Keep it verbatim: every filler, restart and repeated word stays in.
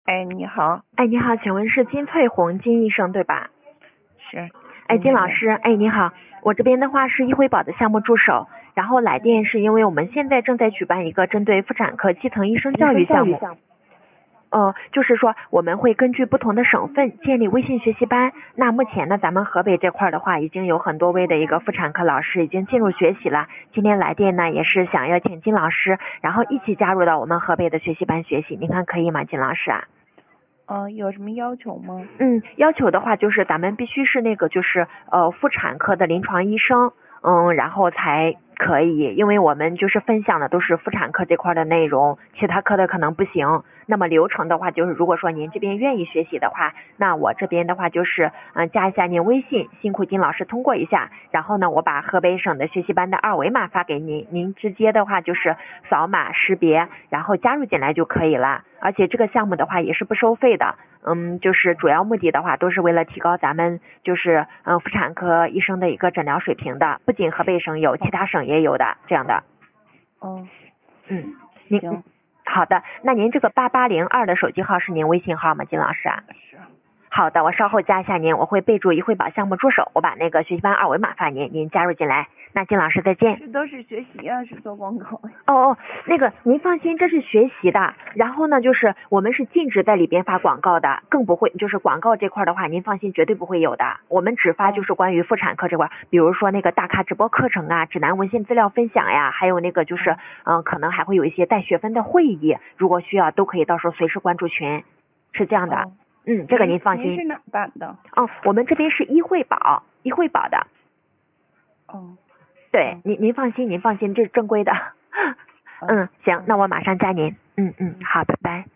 哎，你好。 哎，你好，请问是金翠红金医生对吧？ 是。 哎，金老师，哎，你好，我这边的话是医惠宝的项目助手，然后来电是因为我们现在正在举办一个针对妇产科基层医生教育项目。呃，就是说我们会根据不同的省份建立微信学习班。那目前呢，咱们河北这块的话，已经有很多位的一个妇产科老师已经进入学习了。今天来电呢，也是想要请金老师，然后一起加入到我们河北的学习班学习，您看可以吗，金老师啊？ 呃，有什么要求吗？ 嗯，要求的话就是咱们必须是那个就是呃妇产科的临床医生，嗯，然后才可以，因为我们就是分享的都是妇产科这块的内容，其他科的可能不行。那么流程的话，就是如果说您这边愿意学习的话，那我这边的话就是嗯、呃、加一下您微信，辛苦金老师通过一下，然后呢我把河北省的学习班的二维码发给您，您直接的话就是扫码识别，然后加入进来就可以了。而且这个项目的话也是不收费的。嗯，就是主要目的的话，都是为了提高咱们就是嗯妇产科医生的一个诊疗水平的，不仅河北省有，其他省也有的这样的。 哦。 嗯，您行。 好的，那您这个八八零二的手机号是您微信号吗，金老师啊？ 是。 好的，我稍后加一下您，我会备注医惠宝项目助手，我把那个学习班二维码发您，您加入进来。那金老师再见。 这都是学习啊，是做广告呀。 哦哦，那个您放心，这是学习的。然后呢，就是我们是禁止在里边发广告的，更不会就是广告这块的话，您放心，绝对不会有的。我们只发就是关于妇产科这块，比如说那个大咖直播课程啊，指南文献资料分享呀，还有那个就是嗯、呃，可能还会有一些带学分的会议，如果需要都可以到时候随时关注群，是这样的。 哦、 嗯，这个您放心。 您是哪办的？ 哦，我们这边是医惠宝，医惠宝的。 哦。 对，您您放心，您放心，这是正规的。嗯，行，那我马上加您。嗯嗯，好，拜拜。